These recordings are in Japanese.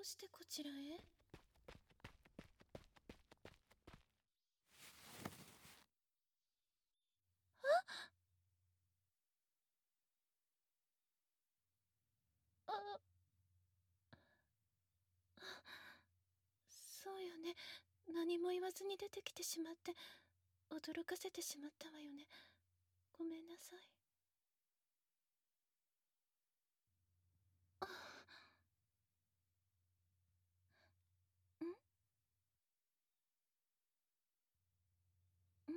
してこちらへ？あ、そうよね。何も言わずに出てきてしまって驚かせてしまったわよね。ごめんなさい。あ、ん？うん。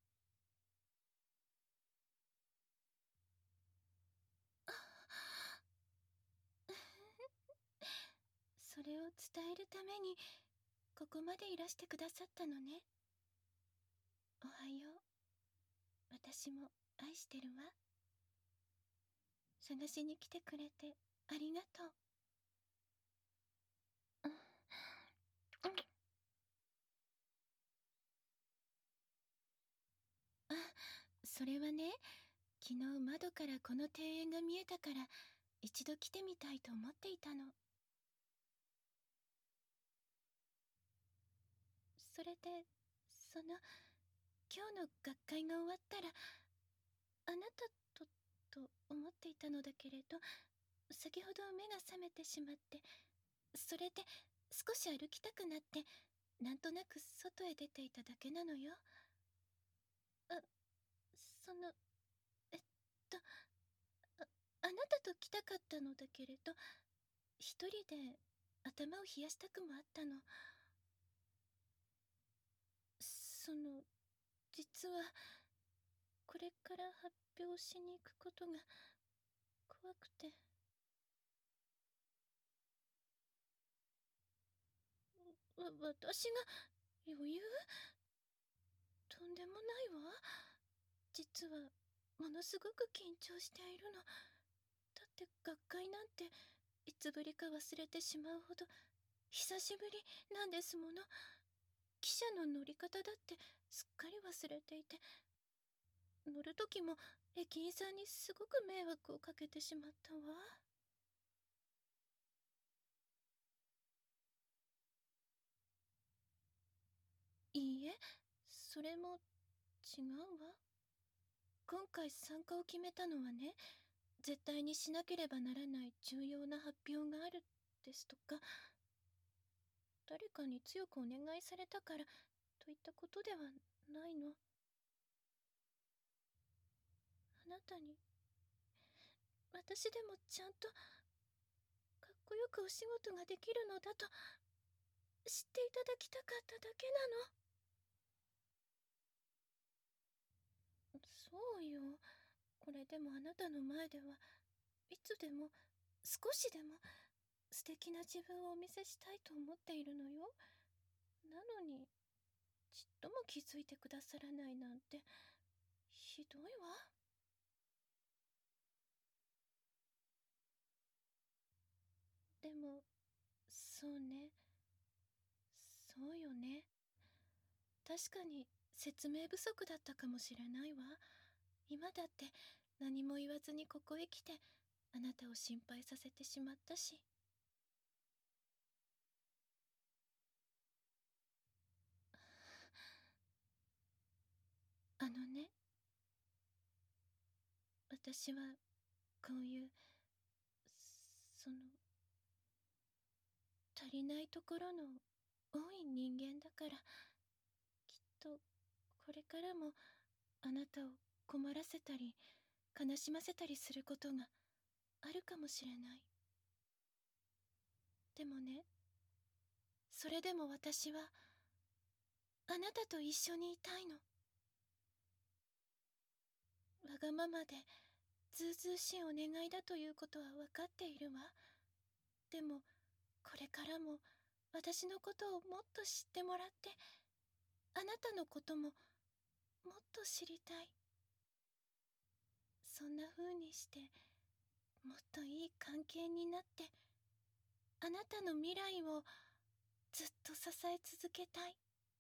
それを伝えるためにここまでいらしてくださったのね。おはよう。私も愛してるわ。探しに来てくれてありがとう。うん、うん。あ、それはね、昨日窓からこの庭園が見えたから一度来てみたいと思っていたの。それで今日の学会が終わったらあなたと思っていたのだけれど、先ほど目が覚めてしまって、それで少し歩きたくなってなんとなく外へ出ていただけなのよ。あ、そのえっとああなたと来たかったのだけれど、一人で頭を冷やしたくもあったの。実はこれから発表しに行くことが怖くて。私が余裕？とんでもないわ。実はものすごく緊張しているの。だって学会なんていつぶりか忘れてしまうほど久しぶりなんですもの。汽車の乗り方だってすっかり忘れていて、乗る時も駅員さんにすごく迷惑をかけてしまったわ。いいえ、それも違うわ。今回参加を決めたのはね、絶対にしなければならない重要な発表があるですとか、誰かに強くお願いされたからといったことではないの。あなたに私でもちゃんとかっこよくお仕事ができるのだと知っていただきたかっただけなの。そうよ。これでもあなたの前ではいつでも少しでも素敵な自分をお見せしたいと思っているのよ。なのにちっとも気づいてくださらないなんてひどいわ。でもそうね、そうよね。確かに説明不足だったかもしれないわ。今だって何も言わずにここへ来てあなたを心配させてしまったし。あのね、私はこういうその足りないところの多い人間だから、きっとこれからもあなたを困らせたり悲しませたりすることがあるかもしれない。でもね、それでも私はあなたと一緒にいたいの。わがままでずうずうしいお願いだということは分かっているわ。でもこれからも私のことをもっと知ってもらって、あなたのことももっと知りたい。そんな風にしてもっといい関係になって、あなたの未来をずっと支え続けたい。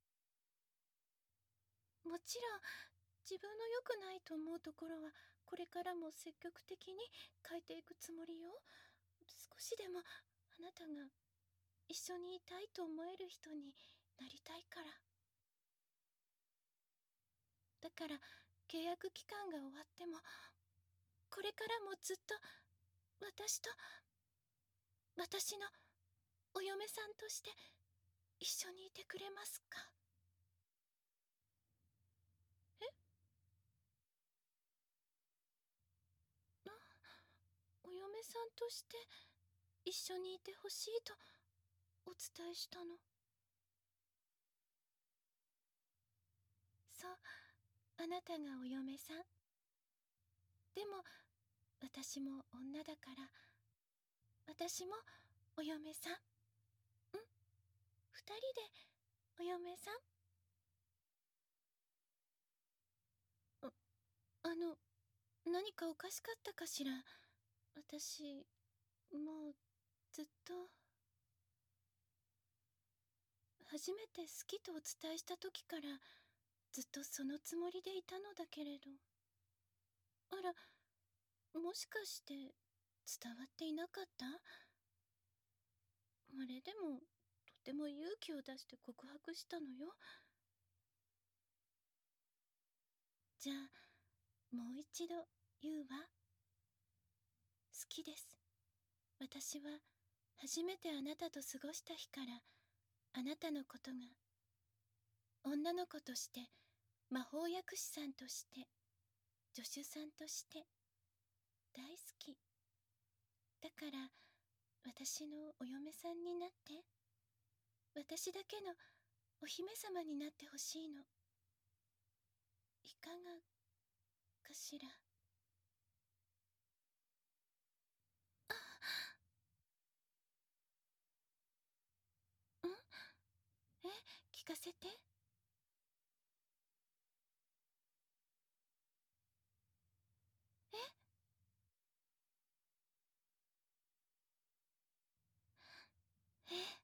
もちろん自分の良くないと思うところはこれからも積極的に変えていくつもりよ。少しでもあなたが一緒にいたいと思える人になりたいから。だから契約期間が終わっても、これからもずっと私と私のお嫁さんとして一緒にいてくれますか？え？お嫁さんとして一緒にいてほしいとお伝えしたの。そう、あなたがお嫁さん。でも私も女だから、私もお嫁さん。二人でお嫁さん。あの、何かおかしかったかしら。私、もうずっと。初めて好きとお伝えした時からずっとそのつもりでいたのだけれど。あら、もしかして伝わっていなかった？あれでもとても勇気を出して告白したのよ。じゃあもう一度言うわ。好きです。私は初めてあなたと過ごした日からあなたのことが、女の子として、魔法薬師さんとして、助手さんとして大好き。だから私のお嫁さんになって、私だけのお姫様になってほしいの。いかがかしら。ん？え、聞かせて。え？え？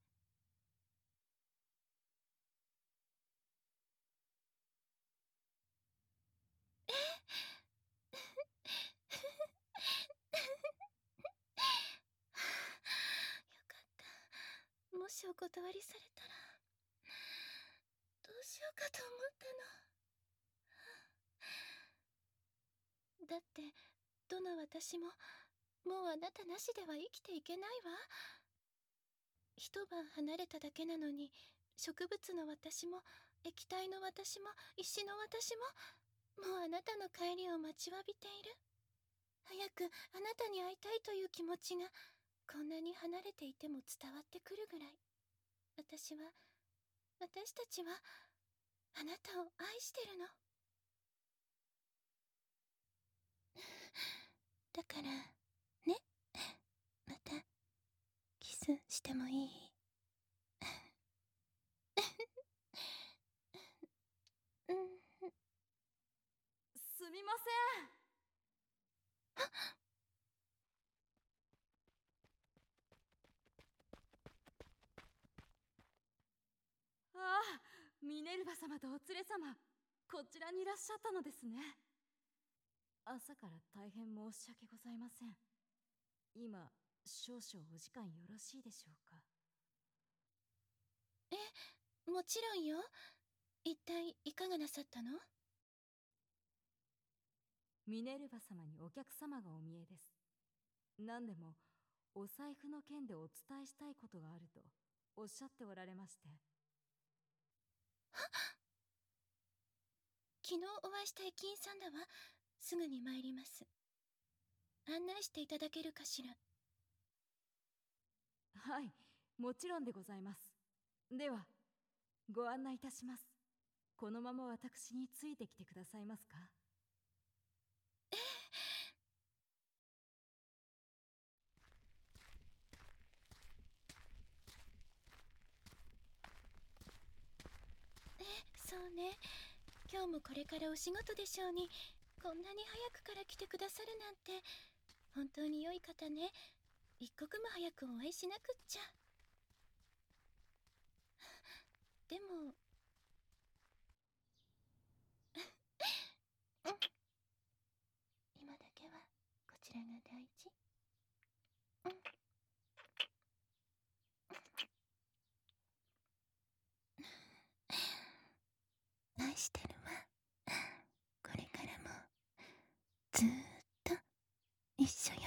よかった。もしお断りされたらどうしようかと思ったの。だってどの私ももうあなたなしでは生きていけないわ。一晩離れただけなのに、植物の私も液体の私も石の私ももうあなたの帰りを待ちわびている。早くあなたに会いたいという気持ちがこんなに離れていても伝わってくるぐらい、私たちはあなたを愛してるの。だからね、またキスしてもいい？うん。 すみません。ああ、ミネルヴァ様とお連れ様、こちらにいらっしゃったのですね。朝から大変申し訳ございません。今、少々お時間よろしいでしょうか。 もちろんよ。一体いかがなさったの？ ミネルヴァ様にお客様がお見えです。何でも、お財布の件でお伝えしたいことがあるとおっしゃっておられまして。 昨日お会いした駅員さんだわ。すぐに参ります。案内していただけるかしら。 はい、もちろんでございます。では、ご案内いたします。このまま私についてきてくださいますか？ そうね。今日もこれからお仕事でしょうに、こんなに早くから来てくださるなんて本当に良い方ね。一刻も早くお会いしなくっちゃ。でも今だけはこちらが大事。 ずーっと一緒よ。